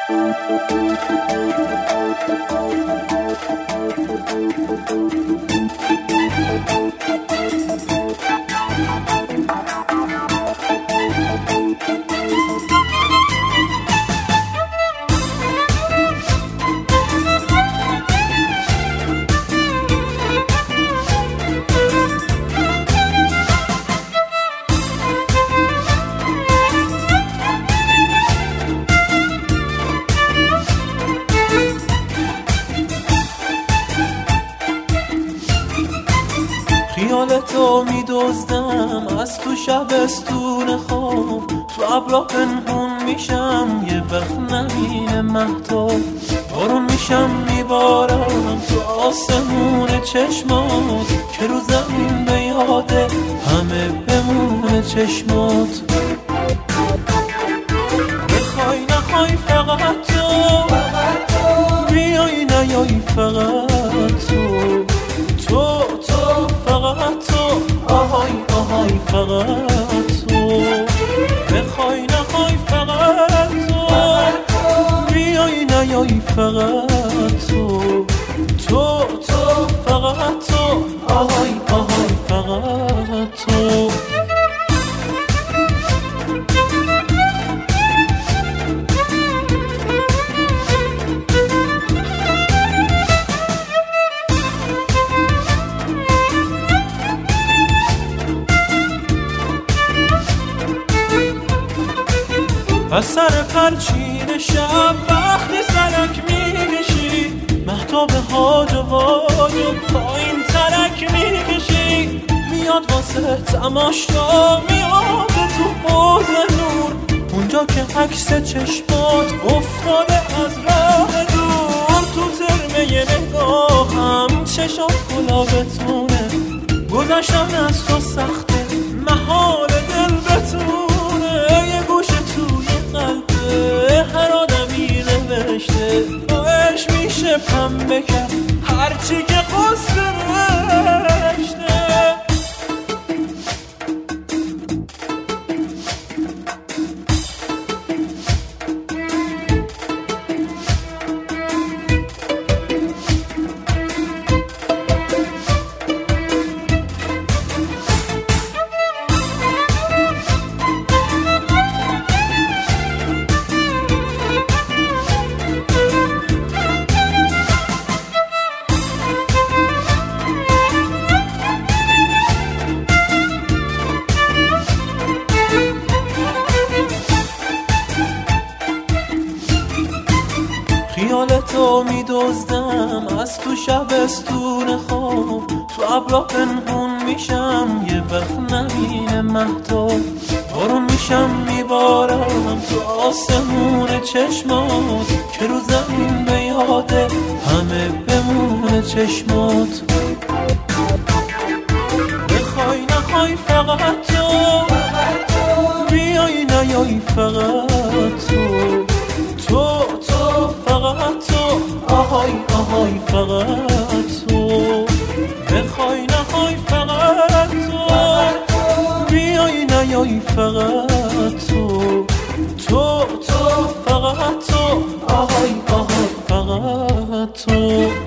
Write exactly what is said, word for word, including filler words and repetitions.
خیالتو میدزدم از تو شبستون خواب، تو ابرا پنهون میشم یه وقت نبینه مهتاب، بارون میشم میبارم تو آسمون چشمات، که رو زمین به یاده همه بمونه چشمات. بخوای نخوای فقط تو بیای نیای فقط تو تو تو فقط تو آهای آهای فقط تو. بخوای نخوای فقط تو بیای نیای فقط تو تو تو فقط تو آهای آهای فقط تو. از سر پرچین شب وقتی سرک میکشی، مهتاب هاج و واج و پایین ترک میکشی، میاد واسه تماشا میاد تو حوض نور، اونجا که عکس چشمات افتاده از راه دور، تو ترمه نگاهم چشات گلابتونه، گذشتن از تو سخته محال دل بتونه، یه گوشه توی قلبه هر آدمی نوشته باش میشه پنبه کرد هرچی که قصه رشته. خیالتو میدزدم از تو شبستون خواب، تو ابرا پنهون میشم یه وقت نبینه مهتاب، بارون میشم میبارم تو آسمون چشمات، که رو زمین به یاده همه بمونه چشمات. بخوای نخوای فقط تو بیای نیای فقط تو تو تو فقط تو آهای آهای فقط تو. بخوای نخوای فقط تو بیای نیای فقط تو تو تو فقط تو آهای آهای فقط تو.